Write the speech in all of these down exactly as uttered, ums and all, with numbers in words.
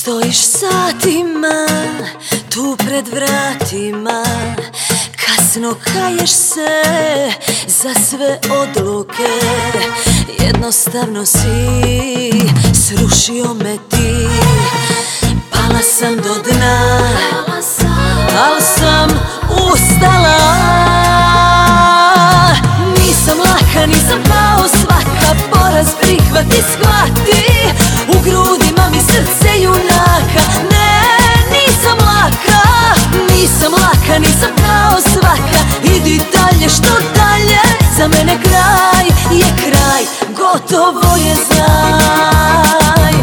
Stojiš satima tu pred vratima, kasno kaješ se za sve odluke. Jednostavno si srušio me ti, pala sam do dna, al sam ustala. Nisam laka, nisam kao svaka, poraz prihvati, shvati. U grudima mi srce junaka, ne, nisam laka. Nisam laka, nisam kao svaka, idi dalje, što dalje. Za mene kraj je kraj, gotovo je, znaj.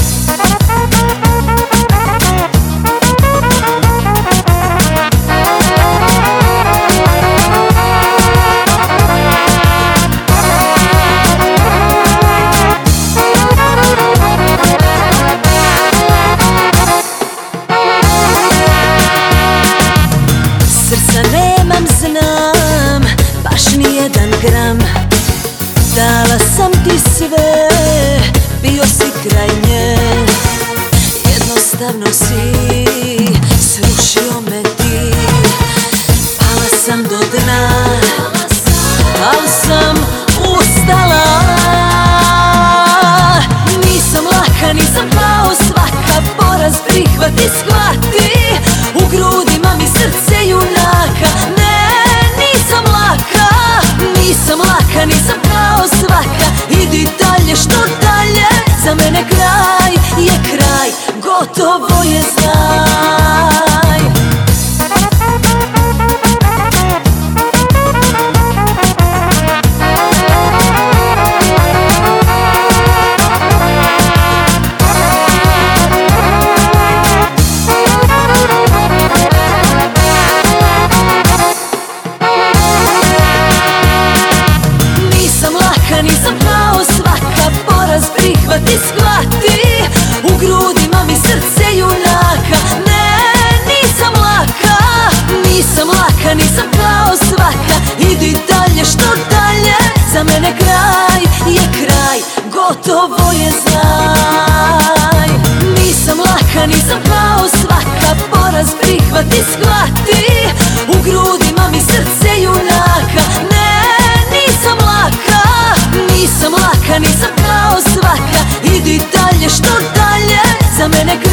Srca nemam, znam, baš nijedan gram. Dala sam ti sve, bio si kraj nje. Jednostavno si srušio me ti, pala sam do dna, al sam ustala. Nisam laka, nisam kao svaka, poraz prihvati, shvati. U grudima mi srce junaka, ne, nisam laka. Nisam laka, nisam kao svaka, idi dalje, što dalje. Za mene kraj je kraj, gotovo je, znaj. Nisam kao svaka, poraz prihvati, shvati. U grudima mi srce junaka, ne, nisam laka. Nisam laka, nisam kao svaka, idi dalje, što dalje. Za mene kraj je kraj, gotovo je, znaj. Nisam laka, nisam kao svaka, poraz prihvati, shvati. U grudima mi srce junaka, ne, nisam laka. Nisam laka, nisam kao svaka, idi dalje, što dalje. Za mene